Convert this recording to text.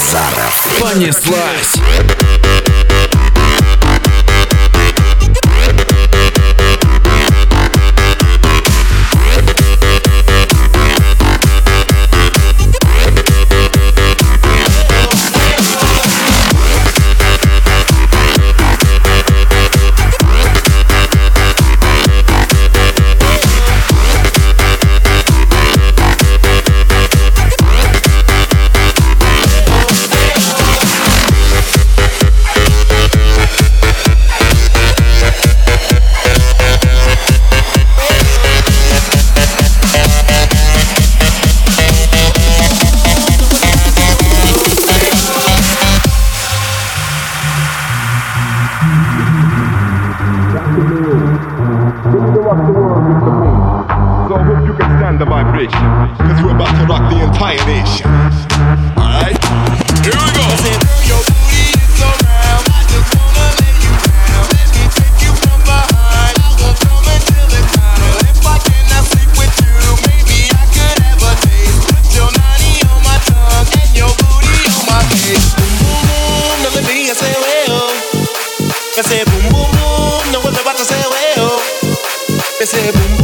Назаров. Понеслась. The vibration, cause we're about to rock the entire nation. Alright, here we go. I said, girl, your booty is so round, I just wanna lay you down. Let me take you from behind, I will come until it's time. Well, if I cannot sleep with you, maybe I could have a taste. Put your nanny on my tongue and your booty on my face. Boom, boom, boom, no le digas well. I said, boom, boom, boom, no vuelve a say well. I said, boom,